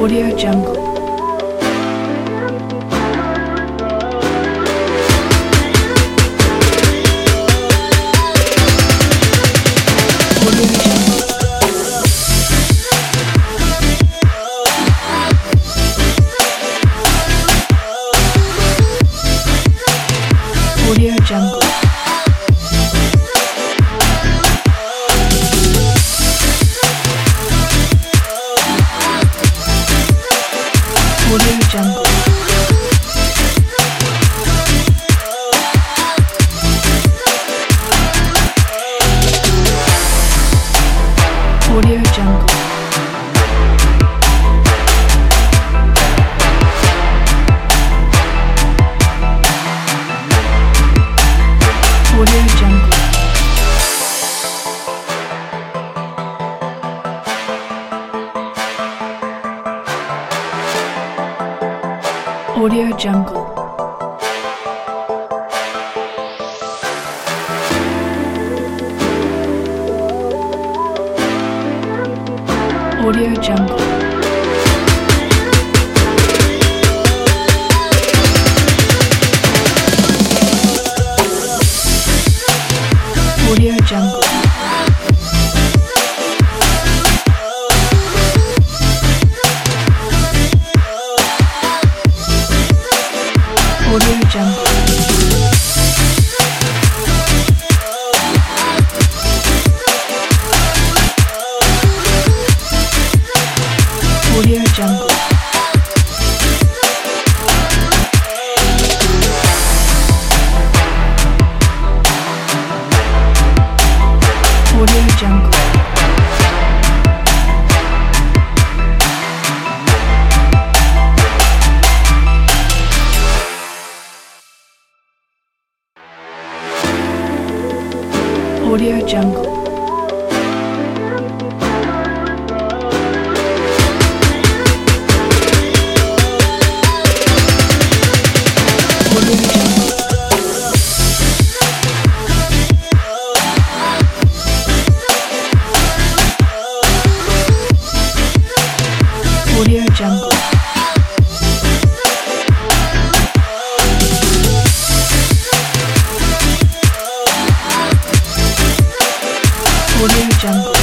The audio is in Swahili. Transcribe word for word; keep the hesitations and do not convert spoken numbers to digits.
Audio Jungle. Audio Jungle. Audio Jungle. Audio Jungle. Audio Jungle. Audio Jungle. Audio Jungle. Audio Jungle. Audio Jungle. Audio Jungle. Audio Jungle. Audio Jungle. Audio Jungle. Audio Jungle. Audio Jungle. Audio Jungle.